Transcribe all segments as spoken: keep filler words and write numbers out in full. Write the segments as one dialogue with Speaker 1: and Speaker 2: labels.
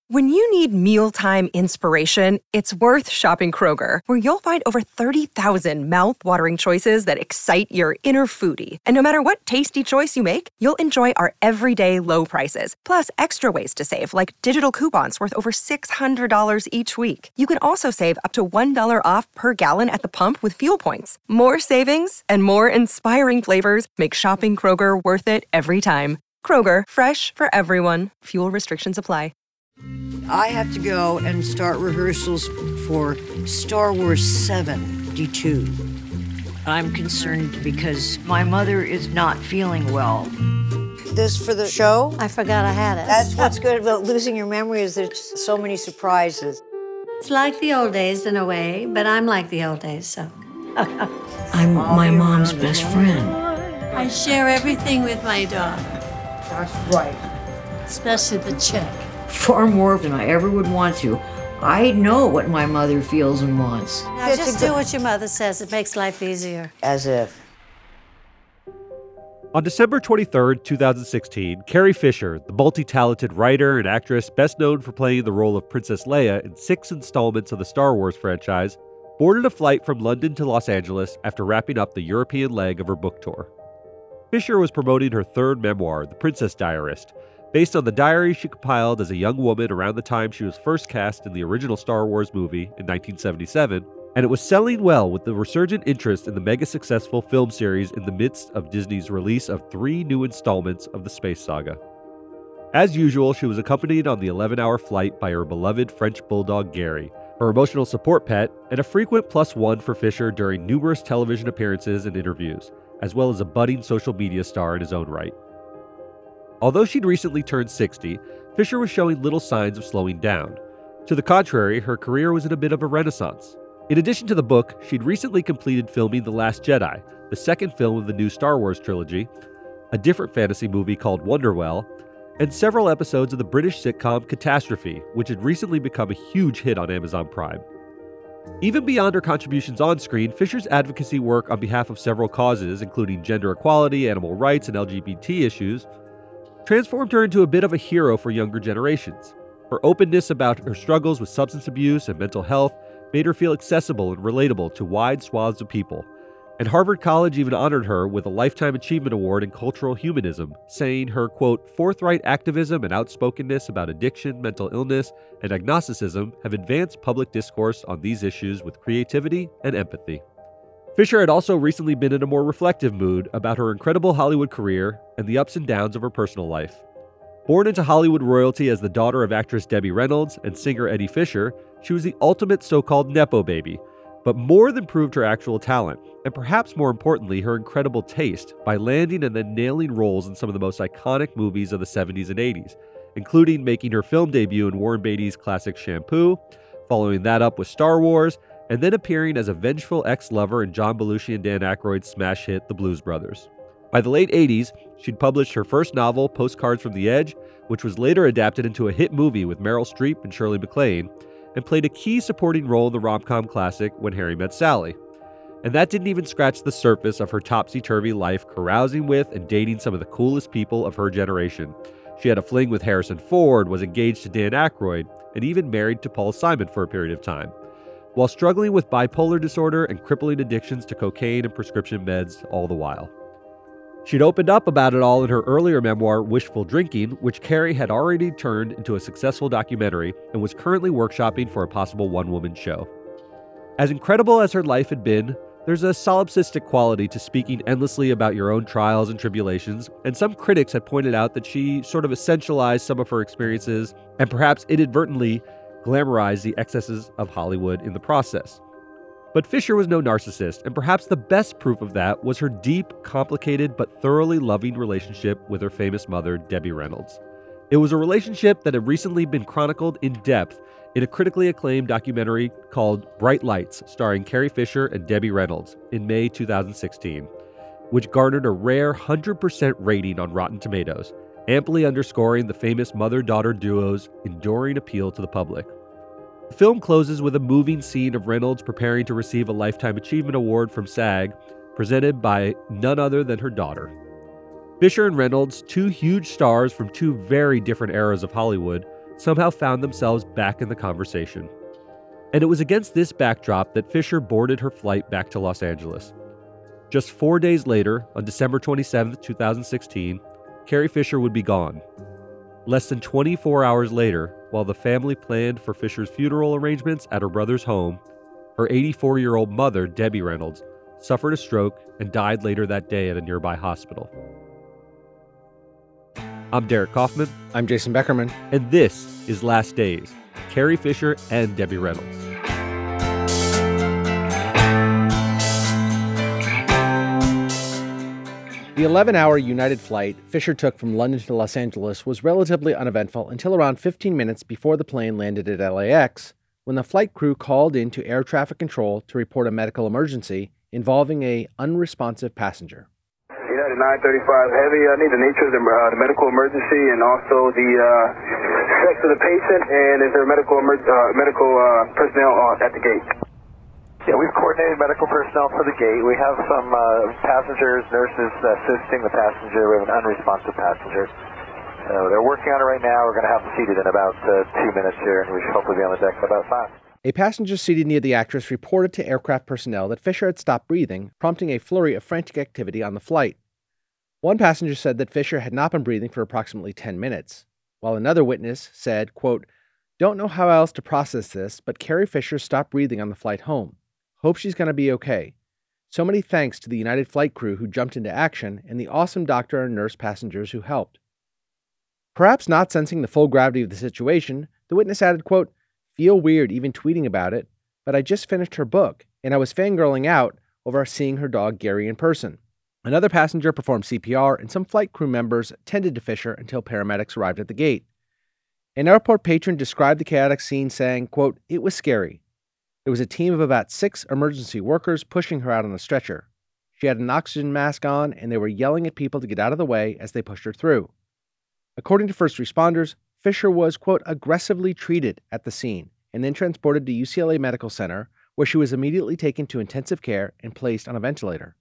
Speaker 1: When you need mealtime inspiration, it's worth shopping Kroger, where you'll find over thirty thousand mouth-watering choices that excite your inner foodie. And no matter what tasty choice you make, you'll enjoy our everyday low prices, plus extra ways to save, like digital coupons worth over six hundred dollars each week. You can also save up to one dollar off per gallon at the pump with fuel points. More savings and more inspiring flavors make shopping Kroger worth it every time. Kroger, fresh for everyone. Fuel restrictions apply.
Speaker 2: I have to go and start rehearsals for Star Wars seventy-two. I'm concerned because my mother is not feeling well. This for the show?
Speaker 3: I forgot I had it.
Speaker 2: That's what's good about losing your memory, is there's so many surprises.
Speaker 3: It's like the old days in a way, but I'm like the old days, so.
Speaker 4: I'm my mom's best friend.
Speaker 3: I share everything with my dog.
Speaker 2: That's right.
Speaker 3: Especially the chick.
Speaker 4: Far more than I ever would want to. I know what my mother feels and wants.
Speaker 3: Now just do what your mother says. It makes life easier.
Speaker 2: As if.
Speaker 5: On December twenty-third, twenty sixteen, Carrie Fisher, the multi-talented writer and actress best known for playing the role of Princess Leia in six installments of the Star Wars franchise, boarded a flight from London to Los Angeles after wrapping up the European leg of her book tour. Fisher was promoting her third memoir, The Princess Diarist, based on the diary she compiled as a young woman around the time she was first cast in the original Star Wars movie in nineteen seventy-seven, and it was selling well with the resurgent interest in the mega-successful film series in the midst of Disney's release of three new installments of the space saga. As usual, she was accompanied on the eleven-hour flight by her beloved French bulldog Gary, her emotional support pet, and a frequent plus one for Fisher during numerous television appearances and interviews, as well as a budding social media star in his own right. Although she'd recently turned sixty, Fisher was showing little signs of slowing down. To the contrary, her career was in a bit of a renaissance. In addition to the book, she'd recently completed filming The Last Jedi, the second film of the new Star Wars trilogy, a different fantasy movie called Wonderwell, and several episodes of the British sitcom Catastrophe, which had recently become a huge hit on Amazon Prime. Even beyond her contributions on screen, Fisher's advocacy work on behalf of several causes, including gender equality, animal rights, and L G B T issues, transformed her into a bit of a hero for younger generations. Her openness about her struggles with substance abuse and mental health made her feel accessible and relatable to wide swaths of people, and Harvard College even honored her with a Lifetime Achievement Award in Cultural Humanism, saying her, quote, forthright activism and outspokenness about addiction, mental illness, and agnosticism have advanced public discourse on these issues with creativity and empathy. Fisher had also recently been in a more reflective mood about her incredible Hollywood career and the ups and downs of her personal life. Born into Hollywood royalty as the daughter of actress Debbie Reynolds and singer Eddie Fisher, she was the ultimate so-called Nepo baby, but more than proved her actual talent, and perhaps more importantly, her incredible taste, by landing and then nailing roles in some of the most iconic movies of the seventies and eighties, including making her film debut in Warren Beatty's classic Shampoo, following that up with Star Wars, and then appearing as a vengeful ex-lover in John Belushi and Dan Aykroyd's smash hit The Blues Brothers. By the late eighties, she'd published her first novel, Postcards from the Edge, which was later adapted into a hit movie with Meryl Streep and Shirley MacLaine, and played a key supporting role in the rom-com classic When Harry Met Sally. And that didn't even scratch the surface of her topsy-turvy life, carousing with and dating some of the coolest people of her generation. She had a fling with Harrison Ford, was engaged to Dan Aykroyd, and even married to Paul Simon for a period of time, while struggling with bipolar disorder and crippling addictions to cocaine and prescription meds all the while. She'd opened up about it all in her earlier memoir, Wishful Drinking, which Carrie had already turned into a successful documentary and was currently workshopping for a possible one-woman show. As incredible as her life had been, there's a solipsistic quality to speaking endlessly about your own trials and tribulations, and some critics had pointed out that she sort of essentialized some of her experiences and perhaps inadvertently glamorized the excesses of Hollywood in the process. But Fisher was no narcissist, and perhaps the best proof of that was her deep, complicated, but thoroughly loving relationship with her famous mother, Debbie Reynolds. It was a relationship that had recently been chronicled in depth in a critically acclaimed documentary called Bright Lights, starring Carrie Fisher and Debbie Reynolds, in May two thousand sixteen, which garnered a rare one hundred percent rating on Rotten Tomatoes, amply underscoring the famous mother-daughter duo's enduring appeal to the public. The film closes with a moving scene of Reynolds preparing to receive a Lifetime Achievement Award from SAG, presented by none other than her daughter. Fisher and Reynolds, two huge stars from two very different eras of Hollywood, somehow found themselves back in the conversation. And it was against this backdrop that Fisher boarded her flight back to Los Angeles. Just four days later, on December twenty-seventh, twenty sixteen, Carrie Fisher would be gone. Less than twenty-four hours later, while the family planned for Fisher's funeral arrangements at her brother's home, her eighty-four-year-old mother, Debbie Reynolds, suffered a stroke and died later that day at a nearby hospital. I'm Derek Kaufman.
Speaker 6: I'm Jason Beckerman.
Speaker 5: And this is Last Days, Carrie Fisher and Debbie Reynolds.
Speaker 6: The eleven-hour United flight Fisher took from London to Los Angeles was relatively uneventful until around fifteen minutes before the plane landed at L A X, when the flight crew called in to air traffic control to report a medical emergency involving a unresponsive passenger.
Speaker 7: United nine thirty-five Heavy, I need the nature of the, uh, the medical emergency and also the uh, sex of the patient, and is there medical emer- uh, medical uh, personnel on, at the gate?
Speaker 8: Yeah, we've coordinated medical personnel for the gate. We have some uh, passengers, nurses assisting the passenger. We have an unresponsive passenger. So they're working on it right now. We're going to have them seated in about uh, two minutes here, and we should hopefully be on the deck in about five.
Speaker 6: A passenger seated near the actress reported to aircraft personnel that Fisher had stopped breathing, prompting a flurry of frantic activity on the flight. One passenger said that Fisher had not been breathing for approximately ten minutes, while another witness said, quote, "Don't know how else to process this, but Carrie Fisher stopped breathing on the flight home. Hope she's going to be okay. So many thanks to the United flight crew who jumped into action and the awesome doctor and nurse passengers who helped." Perhaps not sensing the full gravity of the situation, the witness added, quote, "Feel weird even tweeting about it, but I just finished her book, and I was fangirling out over seeing her dog Gary in person." Another passenger performed C P R, and some flight crew members tended to Fisher until paramedics arrived at the gate. An airport patron described the chaotic scene saying, quote, "It was scary. There was a team of about six emergency workers pushing her out on a stretcher. She had an oxygen mask on, and they were yelling at people to get out of the way as they pushed her through." According to first responders, Fisher was, quote, "aggressively treated at the scene and then transported to U C L A Medical Center, where she was immediately taken to intensive care and placed on a ventilator."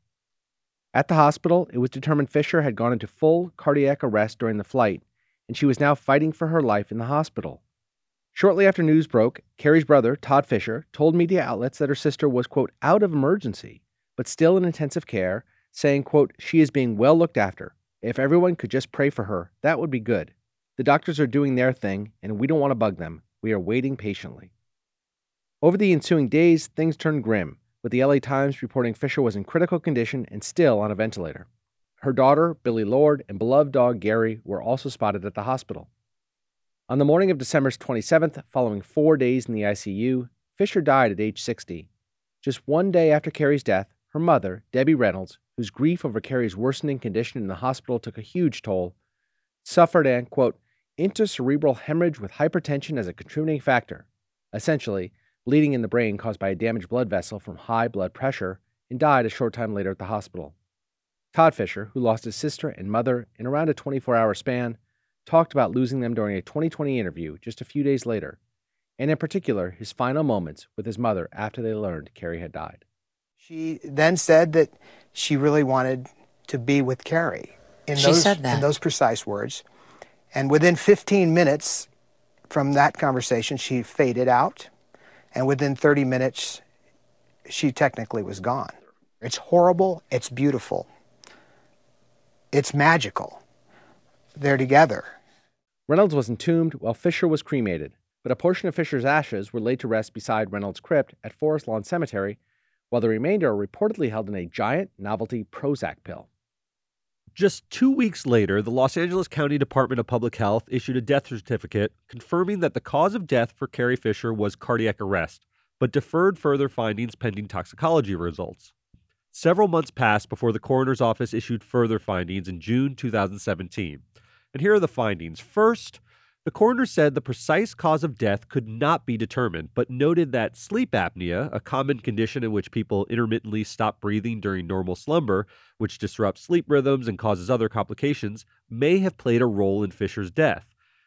Speaker 6: At the hospital, it was determined Fisher had gone into full cardiac arrest during the flight, and she was now fighting for her life in the hospital. Shortly after news broke, Carrie's brother, Todd Fisher, told media outlets that her sister was, quote, "out of emergency, but still in intensive care," saying, quote, "She is being well looked after. If everyone could just pray for her, that would be good. The doctors are doing their thing, and we don't want to bug them. We are waiting patiently." Over the ensuing days, things turned grim, with the L A Times reporting Fisher was in critical condition and still on a ventilator. Her daughter, Billie Lourd, and beloved dog Gary were also spotted at the hospital. On the morning of December twenty-seventh, following four days in the I C U, Fisher died at age sixty. Just one day after Carrie's death, her mother, Debbie Reynolds, whose grief over Carrie's worsening condition in the hospital took a huge toll, suffered an, quote, "intracerebral hemorrhage with hypertension as a contributing factor," essentially bleeding in the brain caused by a damaged blood vessel from high blood pressure, and died a short time later at the hospital. Todd Fisher, who lost his sister and mother in around a twenty-four hour span, talked about losing them during a twenty twenty interview just a few days later, and in particular his final moments with his mother after they learned Carrie had died.
Speaker 9: She then said that she really wanted to be with Carrie. In
Speaker 10: she
Speaker 9: those,
Speaker 10: said that.
Speaker 9: In those precise words. And within fifteen minutes from that conversation, she faded out. And within thirty minutes, she technically was gone. It's horrible. It's beautiful. It's magical. They're together.
Speaker 6: Reynolds was entombed while Fisher was cremated, but a portion of Fisher's ashes were laid to rest beside Reynolds' crypt at Forest Lawn Cemetery, while the remainder are reportedly held in a giant novelty Prozac pill.
Speaker 5: Just two weeks later, the Los Angeles County Department of Public Health issued a death certificate confirming that the cause of death for Carrie Fisher was cardiac arrest, but deferred further findings pending toxicology results. Several months passed before the coroner's office issued further findings in June two thousand seventeen. And here are the findings. First, the coroner said the precise cause of death could not be determined, but noted that sleep apnea, a common condition in which people intermittently stop breathing during normal slumber, which disrupts sleep rhythms and causes other complications, may have played a role in Fisher's death.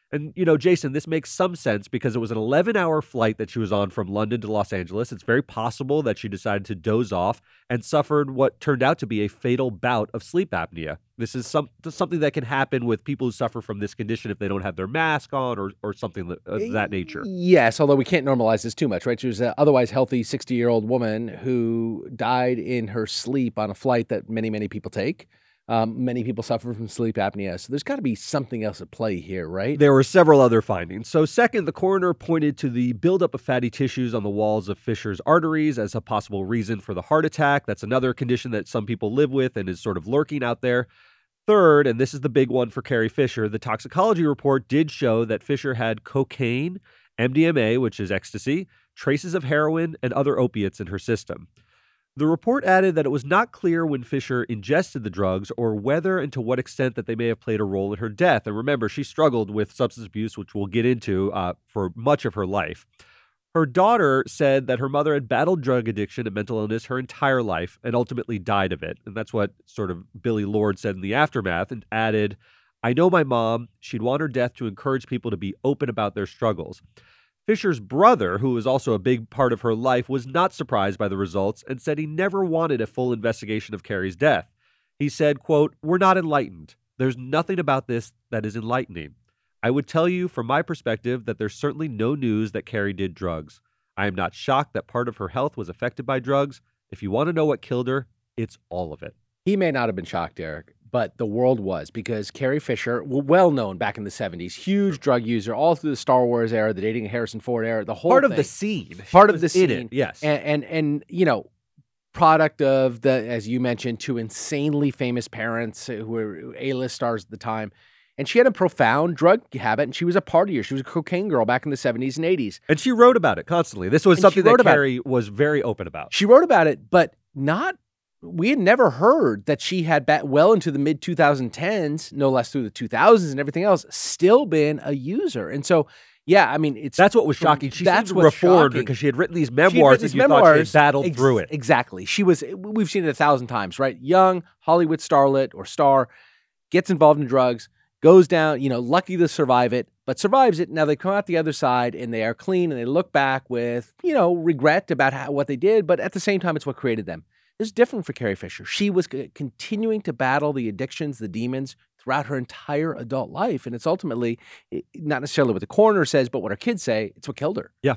Speaker 5: And, you know, Jason, this makes some sense because it was an eleven-hour flight that she was on from London to Los Angeles. It's very possible that she decided to doze off and suffered what turned out to be a fatal bout of sleep apnea. This is some, something that can happen with people who suffer from this condition if they don't have their mask on or, or something of that nature.
Speaker 6: Yes, although we can't normalize this too much, right? She was an otherwise healthy sixty-year-old woman who died in her sleep on a flight that many, many people take. Um, many people suffer from sleep apnea, so there's got to be something else at play here, right?
Speaker 5: There were several other findings. So second, the coroner pointed to the buildup of fatty tissues on the walls of Fisher's arteries as a possible reason for the heart attack. That's another condition that some people live with and is sort of lurking out there. Third, and this is the big one for Carrie Fisher, the toxicology report did show that Fisher had cocaine, M D M A, which is ecstasy, traces of heroin, and other opiates in her system. The report added that it was not clear when Fisher ingested the drugs or whether and to what extent that they may have played a role in her death. And remember, she struggled with substance abuse, which we'll get into uh, for much of her life. Her daughter said that her mother had battled drug addiction and mental illness her entire life and ultimately died of it. And that's what sort of Billy Lord said in the aftermath, and added, "I know my mom, she'd want her death to encourage people to be open about their struggles." Fisher's brother, who was also a big part of her life, was not surprised by the results and said he never wanted a full investigation of Carrie's death. He said, quote, "We're not enlightened. There's nothing about this that is enlightening. I would tell you from my perspective that there's certainly no news that Carrie did drugs. I am not shocked that part of her health was affected by drugs. If you want to know what killed her, it's all of it."
Speaker 6: He may not have been shocked, Eric, but the world was, because Carrie Fisher, well known back in the seventies, huge drug user, all through the Star Wars era, the dating Harrison Ford era, the whole
Speaker 5: part
Speaker 6: thing.
Speaker 5: of the scene.
Speaker 6: Part
Speaker 5: She
Speaker 6: of the
Speaker 5: was in
Speaker 6: scene,
Speaker 5: it, yes.
Speaker 6: and, and and you know, product of the, as you mentioned, two insanely famous parents who were A-list stars at the time. And she had a profound drug habit, and she was a partier. She was a cocaine girl back in the seventies and eighties.
Speaker 5: And she wrote about it constantly. This was
Speaker 6: And
Speaker 5: something
Speaker 6: she wrote
Speaker 5: that
Speaker 6: about
Speaker 5: Carrie was very open about.
Speaker 6: She wrote about it, but not, we had never heard that she had, back well into the mid twenty tens, no less through the two thousands and everything else, still been a user. And so, yeah, I mean, it's...
Speaker 5: That's what was shocking. She
Speaker 6: that's
Speaker 5: seemed
Speaker 6: what's
Speaker 5: reformed
Speaker 6: shocking.
Speaker 5: because she had written these
Speaker 6: She had
Speaker 5: memoirs
Speaker 6: written
Speaker 5: and
Speaker 6: these
Speaker 5: you thought she had battled
Speaker 6: ex-
Speaker 5: through it.
Speaker 6: Exactly. She was, we've seen it a thousand times, right? Young, Hollywood starlet or star, gets involved in drugs, goes down, you know, lucky to survive it, but survives it. Now they come out the other side and they are clean and they look back with, you know, regret about how, what they did, but at the same time, it's what created them. It's different for Carrie Fisher. She was c- continuing to battle the addictions, the demons throughout her entire adult life. And it's ultimately, not necessarily what the coroner says, but what her kids say, it's what killed her.
Speaker 5: Yeah.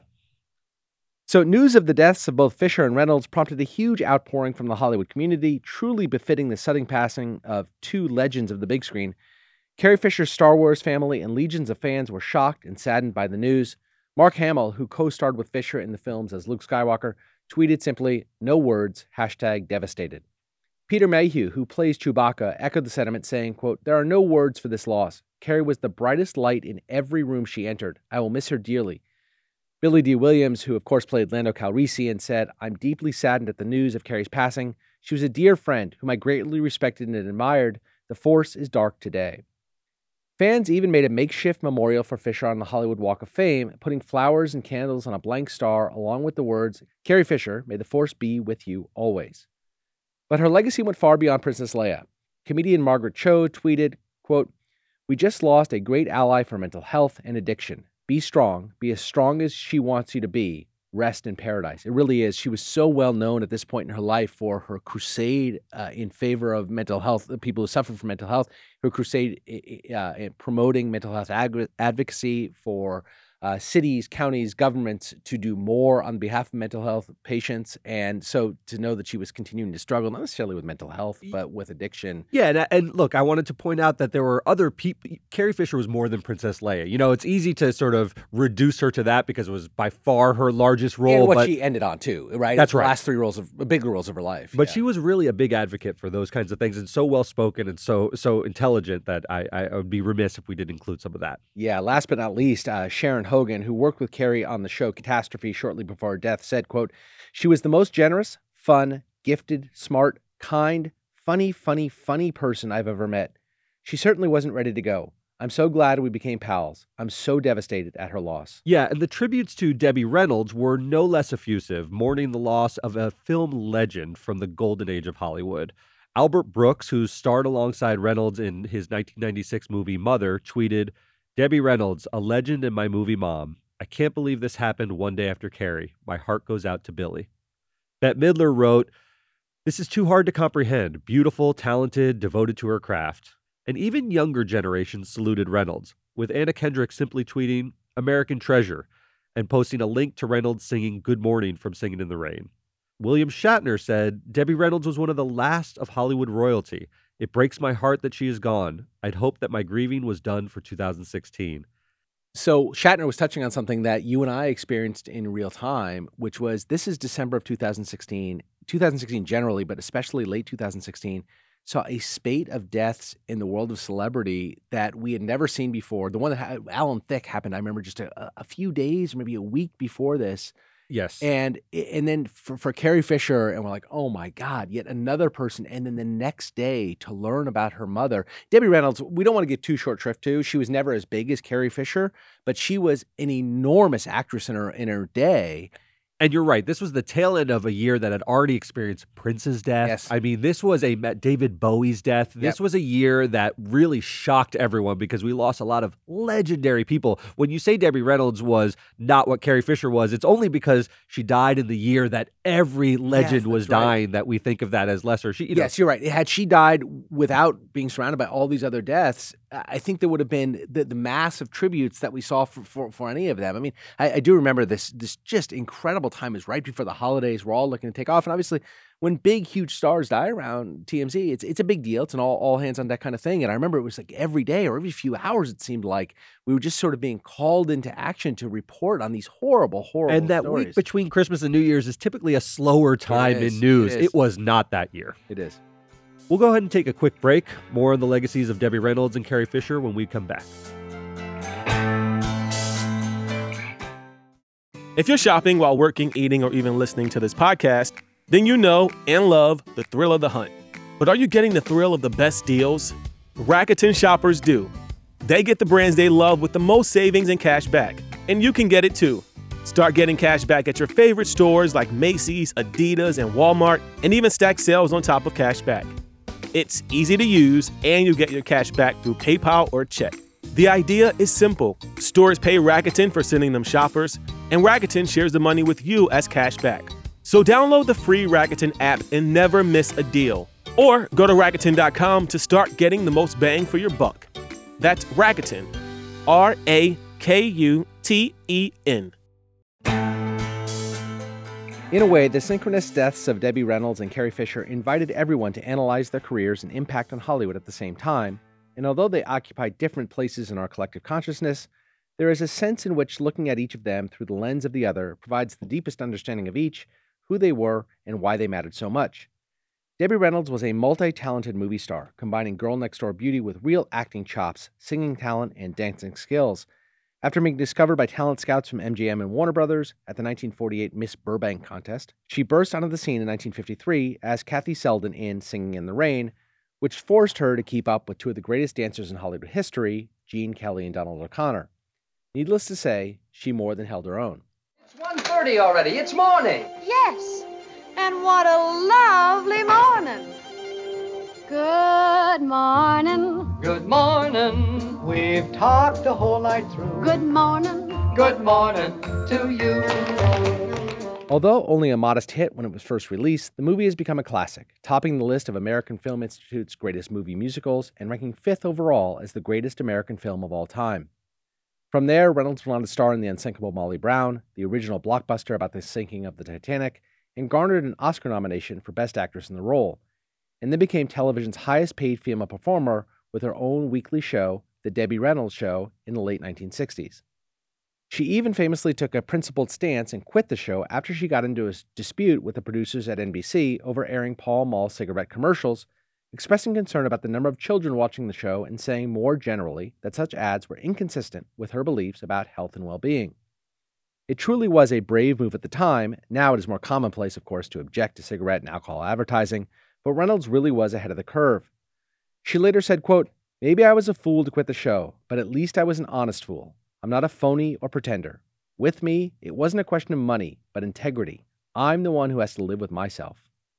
Speaker 6: So news of the deaths of both Fisher and Reynolds prompted a huge outpouring from the Hollywood community, truly befitting the sudden passing of two legends of the big screen. Carrie Fisher's Star Wars family and legions of fans were shocked and saddened by the news. Mark Hamill, who co-starred with Fisher in the films as Luke Skywalker, tweeted simply, "No words, hashtag devastated." Peter Mayhew, who plays Chewbacca, echoed the sentiment, saying, quote, "There are no words for this loss. Carrie was the brightest light in every room she entered. I will miss her dearly." Billy D. Williams, who of course played Lando Calrissian, said, "I'm deeply saddened at the news of Carrie's passing. She was a dear friend whom I greatly respected and admired. The Force is dark today." Fans even made a makeshift memorial for Fisher on the Hollywood Walk of Fame, putting flowers and candles on a blank star along with the words, "Carrie Fisher, may the Force be with you always." But her legacy went far beyond Princess Leia. Comedian Margaret Cho tweeted, quote, "We just lost a great ally for mental health and addiction. Be strong, be as strong as she wants you to be. Rest in paradise." It really is. She was so well known at this point in her life for her crusade uh, in favor of mental health, people who suffer from mental health, her crusade uh, in promoting mental health ag- advocacy for uh, cities, counties, governments to do more on behalf of mental health patients. And so to know that she was continuing to struggle, not necessarily with mental health, but with addiction.
Speaker 5: Yeah, and, and look, I wanted to point out that there were other people. Carrie Fisher was more than Princess Leia. You know, it's easy to sort of reduce her to that because it was by far her largest role.
Speaker 6: And what
Speaker 5: but
Speaker 6: she ended on too, right?
Speaker 5: That's
Speaker 6: the
Speaker 5: right.
Speaker 6: Last three roles of, big roles of her life.
Speaker 5: But
Speaker 6: yeah.
Speaker 5: she was really a big advocate for those kinds of things and so well-spoken and so so intelligent that I, I would be remiss if we didn't include some of that.
Speaker 6: Yeah, last but not least, uh, Sharon Hogan, who worked with Carrie on the show Catastrophe shortly before her death, said, quote, "She was the most generous, fun, gifted, smart, kind, funny, funny, funny person I've ever met. She certainly wasn't ready to go. I'm so glad we became pals. I'm so devastated at her loss."
Speaker 5: Yeah, and the tributes to Debbie Reynolds were no less effusive, mourning the loss of a film legend from the golden age of Hollywood. Albert Brooks, who starred alongside Reynolds in his nineteen ninety-six movie Mother, tweeted, Debbie Reynolds, a legend and my movie mom. I can't believe this happened one day after Carrie. My heart goes out to Billy. Bette Midler wrote, this is too hard to comprehend. Beautiful, talented, devoted to her craft. And even younger generations saluted Reynolds, with Anna Kendrick simply tweeting, American treasure, and posting a link to Reynolds singing Good Morning from Singing in the Rain. William Shatner said, Debbie Reynolds was one of the last of Hollywood royalty. It breaks my heart that she is gone. I'd hoped that my grieving was done for two thousand sixteen.
Speaker 6: So Shatner was touching on something that you and I experienced in real time, which was this is December of two thousand sixteen. two thousand sixteen generally, but especially late two thousand sixteen, saw a spate of deaths in the world of celebrity that we had never seen before. The one that had, Alan Thicke happened, I remember just a, a few days, maybe a week before this.
Speaker 5: Yes.
Speaker 6: And and then for, for Carrie Fisher, and we're like, oh my God, yet another person. And then the next day to learn about her mother. Debbie Reynolds, we don't want to get too short shrift to. She was never as big as Carrie Fisher, but she was an enormous actress in her in her day.
Speaker 5: And you're right. This was the tail end of a year that had already experienced Prince's death.
Speaker 6: Yes.
Speaker 5: I mean, this was a David Bowie's death. This
Speaker 6: Yep.
Speaker 5: was a year that really shocked everyone because we lost a lot of legendary people. When you say Debbie Reynolds was not what Carrie Fisher was, it's only because she died in the year that every legend
Speaker 6: Yes,
Speaker 5: was
Speaker 6: that's right.
Speaker 5: dying that we think of that as lesser. She, you know,
Speaker 6: Yes, you're right. Had she died without being surrounded by all these other deaths, I think there would have been the, the massive tributes that we saw for, for, for any of them. I mean, I, I do remember this this just incredible time is right before the holidays. We're all looking to take off. And obviously, when big, huge stars die around T M Z, it's it's a big deal. It's an all, all hands on deck kind of thing. And I remember it was like every day or every few hours, it seemed like we were just sort of being called into action to report on these horrible, horrible
Speaker 5: and that
Speaker 6: stories.
Speaker 5: week between Christmas and New Year's is typically a slower time
Speaker 6: is.
Speaker 5: in news.
Speaker 6: It is.
Speaker 5: It was not that year.
Speaker 6: It is.
Speaker 5: We'll go ahead and take a quick break. More on the legacies of Debbie Reynolds and Carrie Fisher when we come back.
Speaker 10: If you're shopping while working, eating, or even listening to this podcast, then you know and love the thrill of the hunt. But are you getting the thrill of the best deals? Rakuten shoppers do. They get the brands they love with the most savings and cash back. And you can get it too. Start getting cash back at your favorite stores like Macy's, Adidas, and Walmart, and even stack sales on top of cash back. It's easy to use, and you get your cash back through PayPal or check. The idea is simple. Stores pay Rakuten for sending them shoppers, and Rakuten shares the money with you as cash back. So download the free Rakuten app and never miss a deal. Or go to Rakuten dot com to start getting the most bang for your buck. That's Rakuten. R A K U T E N.
Speaker 6: In a way, the synchronous deaths of Debbie Reynolds and Carrie Fisher invited everyone to analyze their careers and impact on Hollywood at the same time, and although they occupy different places in our collective consciousness, there is a sense in which looking at each of them through the lens of the other provides the deepest understanding of each, who they were, and why they mattered so much. Debbie Reynolds was a multi-talented movie star, combining girl-next-door beauty with real acting chops, singing talent, and dancing skills. After being discovered by talent scouts from M G M and Warner Brothers at the nineteen forty-eight Miss Burbank contest, she burst onto the scene in nineteen fifty-three as Kathy Selden in Singing in the Rain, which forced her to keep up with two of the greatest dancers in Hollywood history, Gene Kelly and Donald O'Connor. Needless to say, she more than held her own.
Speaker 11: It's one thirty already. It's morning.
Speaker 12: Yes, and what a lovely morning. Good morning.
Speaker 11: Good morning. We've talked the whole night through.
Speaker 12: Good morning.
Speaker 11: Good morning to you.
Speaker 6: Although only a modest hit when it was first released, the movie has become a classic, topping the list of American Film Institute's greatest movie musicals and ranking fifth overall as the greatest American film of all time. From there, Reynolds went on to star in The Unsinkable Molly Brown, the original blockbuster about the sinking of the Titanic, and garnered an Oscar nomination for Best Actress in the role, and then became television's highest-paid female performer with her own weekly show, The Debbie Reynolds Show, in the late nineteen sixties. She even famously took a principled stance and quit the show after she got into a dispute with the producers at N B C over airing Pall Mall cigarette commercials, expressing concern about the number of children watching the show and saying more generally that such ads were inconsistent with her beliefs about health and well-being. It truly was a brave move at the time. Now it is more commonplace, of course, to object to cigarette and alcohol advertising, but Reynolds really was ahead of the curve. She later said, quote, "Maybe I was a fool to quit the show, but at least I was an honest fool. I'm not a phony or pretender. With me, it wasn't a question of money, but integrity. I'm the one who has to live with myself."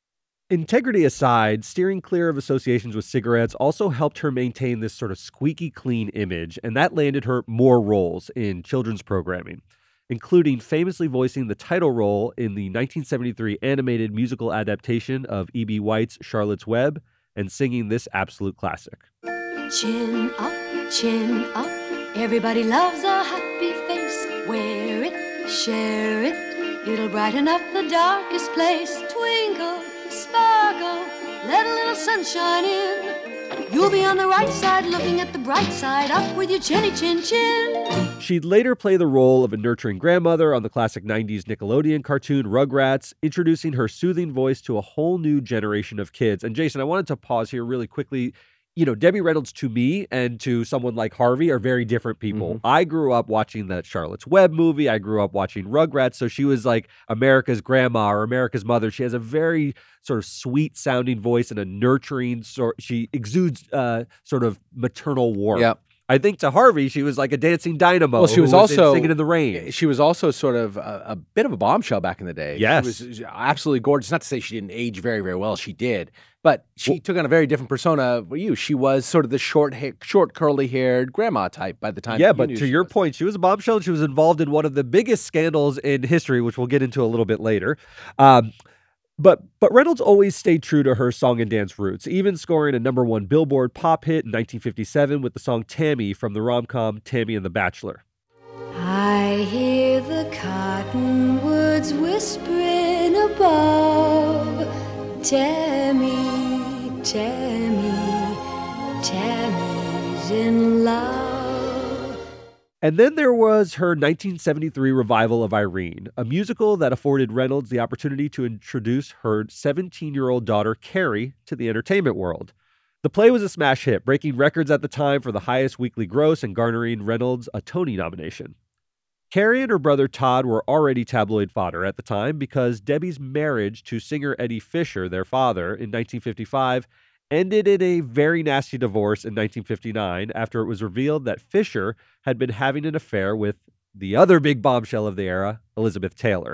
Speaker 5: Integrity aside, steering clear of associations with cigarettes also helped her maintain this sort of squeaky clean image, and that landed her more roles in children's programming, including famously voicing the title role in the nineteen seventy-three animated musical adaptation of E B. White's Charlotte's Web and singing this absolute classic.
Speaker 13: Chin up, chin up, everybody loves a happy face. Wear it, share it, it'll brighten up the darkest place. Twinkle, sparkle, let a little sunshine in. You'll be on the right side looking at the bright side up with your chinny chin chin.
Speaker 5: She'd later play the role of a nurturing grandmother on the classic nineties Nickelodeon cartoon Rugrats, introducing her soothing voice to a whole new generation of kids. And Jason, I wanted to pause here really quickly. You know, Debbie Reynolds to me and to someone like Harvey are very different people. Mm-hmm. I grew up watching that Charlotte's Web movie. I grew up watching Rugrats. So she was like America's grandma or America's mother. She has a very sort of sweet sounding voice and a nurturing sort. She exudes uh, sort of maternal warmth.
Speaker 6: Yep.
Speaker 5: I think to Harvey, she was like a dancing dynamo.
Speaker 6: Well, she was
Speaker 5: who was
Speaker 6: also
Speaker 5: in Singing in the Rain.
Speaker 6: She was also sort of a, a bit of a bombshell back in the day.
Speaker 5: Yes.
Speaker 6: She was absolutely gorgeous. Not to say she didn't age very, very well. She did. But she well, took on a very different persona for you. She was sort of the short, ha- short, curly-haired grandma type by the time.
Speaker 5: Yeah, but to your was. point, she was a bombshell. She was involved in one of the biggest scandals in history, which we'll get into a little bit later. Um, but but Reynolds always stayed true to her song and dance roots, even scoring a number one Billboard pop hit in nineteen fifty-seven with the song Tammy from the rom-com Tammy and the Bachelor.
Speaker 13: I hear the cottonwoods whispering above. Tammy, Tammy, Tammy's in love.
Speaker 5: And then there was her nineteen seventy-three revival of Irene, a musical that afforded Reynolds the opportunity to introduce her seventeen-year-old daughter, Carrie, to the entertainment world. The play was a smash hit, breaking records at the time for the highest weekly gross and garnering Reynolds a Tony nomination. Carrie and her brother Todd were already tabloid fodder at the time because Debbie's marriage to singer Eddie Fisher, their father, in nineteen fifty-five, ended in a very nasty divorce in nineteen fifty-nine after it was revealed that Fisher had been having an affair with the other big bombshell of the era, Elizabeth Taylor,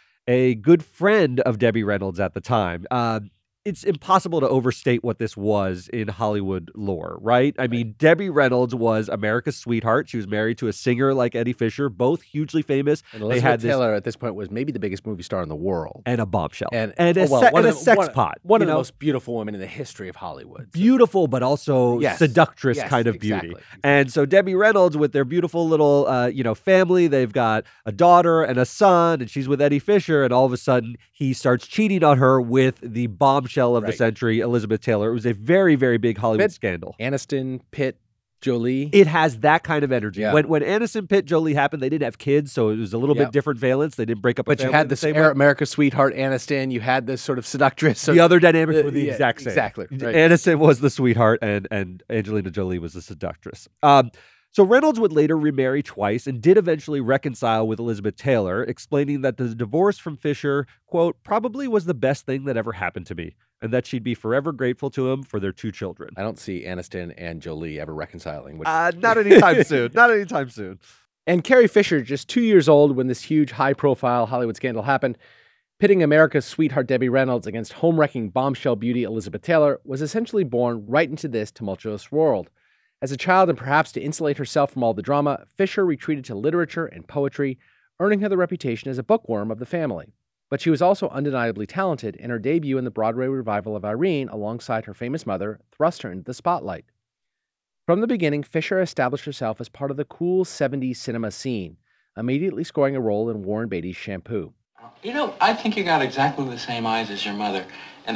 Speaker 5: a good friend of Debbie Reynolds at the time. Uh, It's impossible to overstate what this was in Hollywood lore, right? I mean, Debbie Reynolds was America's sweetheart. She was married to a singer like Eddie Fisher, both hugely famous.
Speaker 6: And Elizabeth
Speaker 5: they had
Speaker 6: Taylor
Speaker 5: this,
Speaker 6: at this point was maybe the biggest movie star in the world.
Speaker 5: And a bombshell.
Speaker 6: And,
Speaker 5: and a,
Speaker 6: oh, well,
Speaker 5: se-
Speaker 6: one
Speaker 5: and
Speaker 6: of
Speaker 5: a
Speaker 6: the,
Speaker 5: sex
Speaker 6: one,
Speaker 5: pot.
Speaker 6: One of
Speaker 5: know?
Speaker 6: the most beautiful women in the history of Hollywood. So.
Speaker 5: Beautiful, but also
Speaker 6: yes.
Speaker 5: seductress
Speaker 6: yes,
Speaker 5: kind of
Speaker 6: exactly,
Speaker 5: beauty.
Speaker 6: Exactly.
Speaker 5: And so Debbie Reynolds with their beautiful little, uh, you know, family, they've got a daughter and a son, and she's with Eddie Fisher, and all of a sudden he starts cheating on her with the bombshell of
Speaker 6: right.
Speaker 5: the century, Elizabeth Taylor. It was a very, very big Hollywood
Speaker 6: Pitt,
Speaker 5: scandal.
Speaker 6: Aniston, Pitt, Jolie.
Speaker 5: It has that kind of energy.
Speaker 6: Yeah.
Speaker 5: When when Aniston, Pitt, Jolie happened, they didn't have kids, so it was a little
Speaker 6: yep.
Speaker 5: bit different valence. They didn't break up.
Speaker 6: But
Speaker 5: a
Speaker 6: you
Speaker 5: family
Speaker 6: had
Speaker 5: the
Speaker 6: this
Speaker 5: same
Speaker 6: Air,
Speaker 5: way.
Speaker 6: America's sweetheart, Aniston. You had this sort of seductress. So
Speaker 5: the other dynamics
Speaker 6: uh,
Speaker 5: were the
Speaker 6: yeah,
Speaker 5: exact same.
Speaker 6: Exactly. Right.
Speaker 5: Aniston was the sweetheart, and and Angelina Jolie was the seductress. Um, So Reynolds would later remarry twice and did eventually reconcile with Elizabeth Taylor, explaining that the divorce from Fisher, quote, probably was the best thing that ever happened to me, and that she'd be forever grateful to him for their two children.
Speaker 6: I don't see Aniston and Jolie ever reconciling. Which
Speaker 5: uh, not anytime soon. Not anytime soon.
Speaker 6: And Carrie Fisher, just two years old when this huge high-profile Hollywood scandal happened, pitting America's sweetheart Debbie Reynolds against home-wrecking bombshell beauty Elizabeth Taylor, was essentially born right into this tumultuous world. As a child, and perhaps to insulate herself from all the drama, Fisher retreated to literature and poetry, earning her the reputation as a bookworm of the family. But she was also undeniably talented, and her debut in the Broadway revival of Irene, alongside her famous mother, thrust her into the spotlight. From the beginning, Fisher established herself as part of the cool seventies cinema scene, immediately scoring a role in Warren Beatty's Shampoo.
Speaker 14: You know, I think you got exactly the same eyes as your mother, and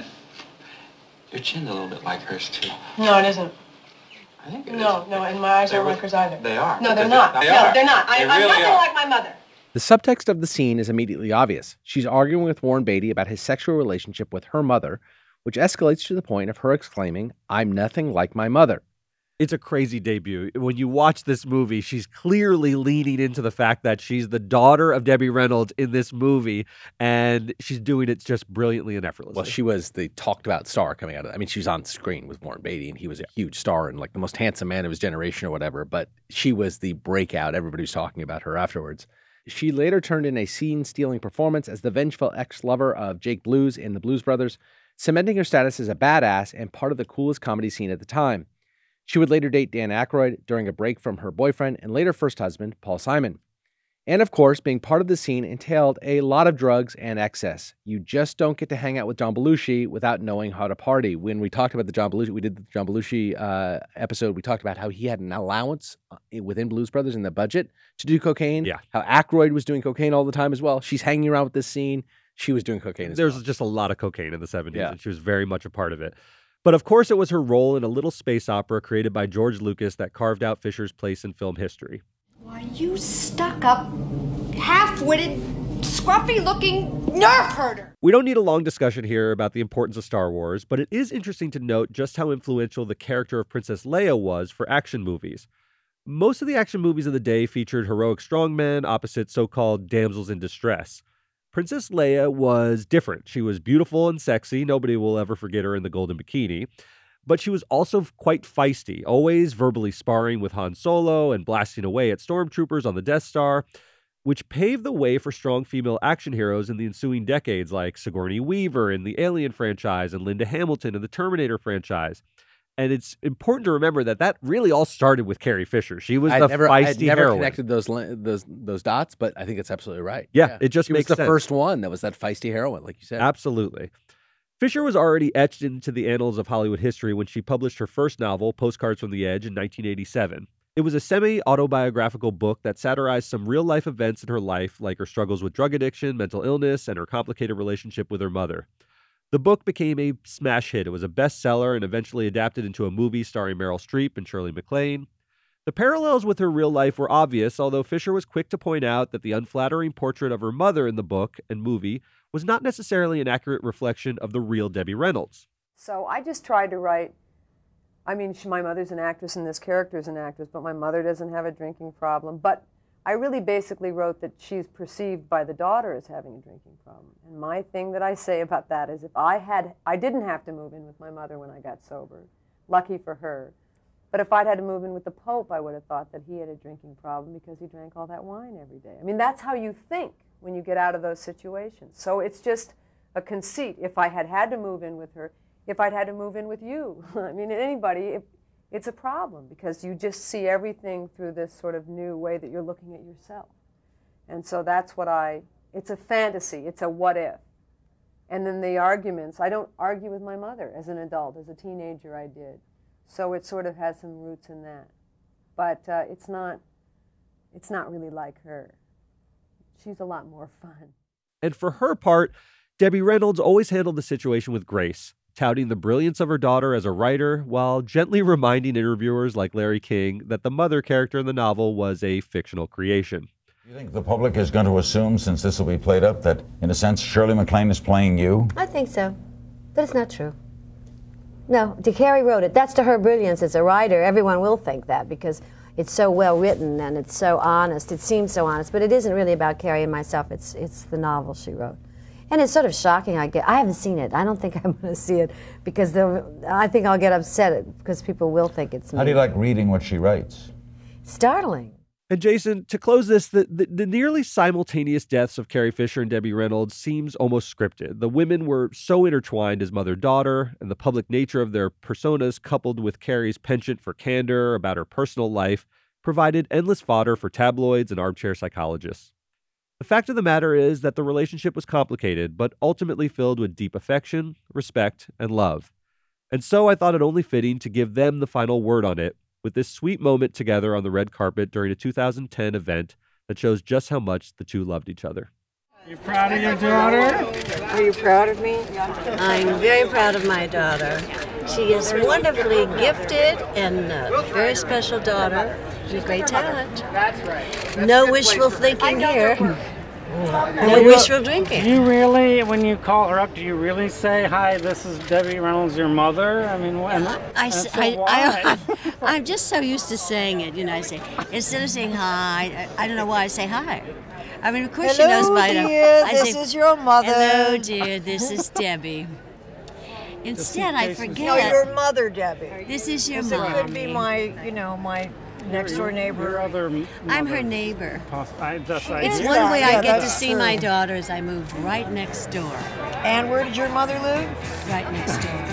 Speaker 14: your chin's a little bit like hers, too.
Speaker 15: No, it isn't.
Speaker 14: I think it
Speaker 15: no,
Speaker 14: is.
Speaker 15: no, and my eyes aren't like hers either.
Speaker 14: They are.
Speaker 15: No, they're not.
Speaker 14: They
Speaker 15: no,
Speaker 14: are.
Speaker 15: they're not. I,
Speaker 14: They
Speaker 15: I'm
Speaker 14: really
Speaker 15: nothing
Speaker 14: are.
Speaker 15: like my mother.
Speaker 6: The subtext of the scene is immediately obvious. She's arguing with Warren Beatty about his sexual relationship with her mother, which escalates to the point of her exclaiming, "I'm nothing like my mother."
Speaker 5: It's a crazy debut. When you watch this movie, she's clearly leaning into the fact that she's the daughter of Debbie Reynolds in this movie, and she's doing it just brilliantly and effortlessly.
Speaker 6: Well, she was the talked about star coming out of it. I mean, she was on screen with Warren Beatty, and he was a huge star and like the most handsome man of his generation or whatever, but she was the breakout. Everybody was talking about her afterwards. She later turned in a scene-stealing performance as the vengeful ex-lover of Jake Blues in The Blues Brothers, cementing her status as a badass and part of the coolest comedy scene at the time. She would later date Dan Aykroyd during a break from her boyfriend and later first husband, Paul Simon. And of course, being part of the scene entailed a lot of drugs and excess. You just don't get to hang out with John Belushi without knowing how to party. When we talked about the John Belushi, we did the John Belushi uh, episode, we talked about how he had an allowance within Blues Brothers in the budget to do cocaine.
Speaker 5: Yeah.
Speaker 6: How Aykroyd was doing cocaine all the time as well. She's hanging around with this scene. She was doing cocaine as
Speaker 5: There's
Speaker 6: well.
Speaker 5: just a lot of cocaine in the seventies,
Speaker 6: Yeah.
Speaker 5: and she was very much a part of it. But of course, it was her role in a little space opera created by George Lucas that carved out Fisher's place in film history.
Speaker 16: Why, you stuck-up, half-witted, scruffy-looking nerve herder!
Speaker 5: We don't need a long discussion here about the importance of Star Wars, but it is interesting to note just how influential the character of Princess Leia was for action movies. Most of the action movies of the day featured heroic strongmen opposite so-called damsels in distress. Princess Leia was different. She was beautiful and sexy. Nobody will ever forget her in the golden bikini. But she was also quite feisty, always verbally sparring with Han Solo and blasting away at stormtroopers on the Death Star, which paved the way for strong female action heroes in the ensuing decades like Sigourney Weaver in the Alien franchise and Linda Hamilton in the Terminator franchise. And it's important to remember that that really all started with Carrie Fisher. She was
Speaker 6: I'd
Speaker 5: the
Speaker 6: never,
Speaker 5: feisty
Speaker 6: I'd never
Speaker 5: heroine.
Speaker 6: connected those, li- those those dots, but I think it's absolutely right.
Speaker 5: Yeah, it just
Speaker 6: she
Speaker 5: makes
Speaker 6: was the
Speaker 5: sense.
Speaker 6: first one that was that feisty heroine, like you said.
Speaker 5: Absolutely. Fisher was already etched into the annals of Hollywood history when she published her first novel, Postcards from the Edge, in nineteen eighty-seven. It was a semi-autobiographical book that satirized some real-life events in her life, like her struggles with drug addiction, mental illness, and her complicated relationship with her mother. The book became a smash hit. It was a bestseller and eventually adapted into a movie starring Meryl Streep and Shirley MacLaine. The parallels with her real life were obvious, although Fisher was quick to point out that the unflattering portrait of her mother in the book and movie was not necessarily an accurate reflection of the real Debbie Reynolds.
Speaker 17: So I just tried to write, I mean, she, my mother's an actress and this character's an actress, but my mother doesn't have a drinking problem. But I really basically wrote that she's perceived by the daughter as having a drinking problem. And my thing that I say about that is if I had, I didn't have to move in with my mother when I got sober. Lucky for her. But if I'd had to move in with the Pope, I would have thought that he had a drinking problem because he drank all that wine every day. I mean, that's how you think when you get out of those situations. So it's just a conceit. If I had had to move in with her, if I'd had to move in with you, I mean, anybody, it, it's a problem because you just see everything through this sort of new way that you're looking at yourself. And so that's what I, it's a fantasy, it's a what if. And then the arguments, I don't argue with my mother as an adult. As a teenager I did. So it sort of has some roots in that. But uh, it's not, it's not really like her. She's a lot more fun.
Speaker 5: And for her part, Debbie Reynolds always handled the situation with grace, touting the brilliance of her daughter as a writer while gently reminding interviewers like Larry King that the mother character in the novel was a fictional creation.
Speaker 18: You think the public is going to assume, since this will be played up, that, in a sense, Shirley MacLaine is playing you?
Speaker 19: I think so, but it's not true. No, DeCarrie wrote it. That's to her brilliance as a writer. Everyone will think that because it's so well written and it's so honest. It seems so honest, but it isn't really about Carrie and myself. It's it's the novel she wrote. And it's sort of shocking. I get. I haven't seen it. I don't think I'm going to see it because I think I'll get upset because people will think it's me.
Speaker 18: How do you like reading what she writes?
Speaker 19: Startling.
Speaker 5: And Jason, to close this, the, the, the nearly simultaneous deaths of Carrie Fisher and Debbie Reynolds seems almost scripted. The women were so intertwined as mother-daughter, and the public nature of their personas, coupled with Carrie's penchant for candor about her personal life, provided endless fodder for tabloids and armchair psychologists. The fact of the matter is that the relationship was complicated, but ultimately filled with deep affection, respect, and love. And so I thought it only fitting to give them the final word on it, with this sweet moment together on the red carpet during a two thousand ten event that shows just how much the two loved each other.
Speaker 20: You proud of your daughter?
Speaker 21: Are you proud of me? I'm very proud of my daughter. She is wonderfully gifted and a very special daughter. She's great talent. No wishful thinking here. No wishful drinking.
Speaker 20: Do you really, when you call her up, do you really say, hi, this is Debbie Reynolds, your mother? I mean, when,
Speaker 21: I,
Speaker 20: and
Speaker 21: say,
Speaker 20: so
Speaker 21: I,
Speaker 20: why?
Speaker 21: I, I'm just so used to saying it, you know, I say, instead of saying hi, I, I don't know why I say hi. I mean, of course
Speaker 22: Hello,
Speaker 21: she knows by now.
Speaker 22: dear,
Speaker 21: I
Speaker 22: this
Speaker 21: say,
Speaker 22: is your mother.
Speaker 21: Hello, dear, this is Debbie. Instead, I forget.
Speaker 2: No, your mother, Debbie.
Speaker 21: This is your
Speaker 2: 'Cause
Speaker 21: mom.
Speaker 2: It could be my, you know, my next door neighbor.
Speaker 20: Your other
Speaker 21: I'm her
Speaker 20: mother.
Speaker 21: neighbor.
Speaker 20: Poss- I, that's, I
Speaker 21: It's
Speaker 20: did.
Speaker 21: one way
Speaker 2: Yeah,
Speaker 21: I get to
Speaker 2: that's
Speaker 21: see
Speaker 2: true.
Speaker 21: my daughters. I moved right next door.
Speaker 2: And where did your mother live?
Speaker 21: Right next door.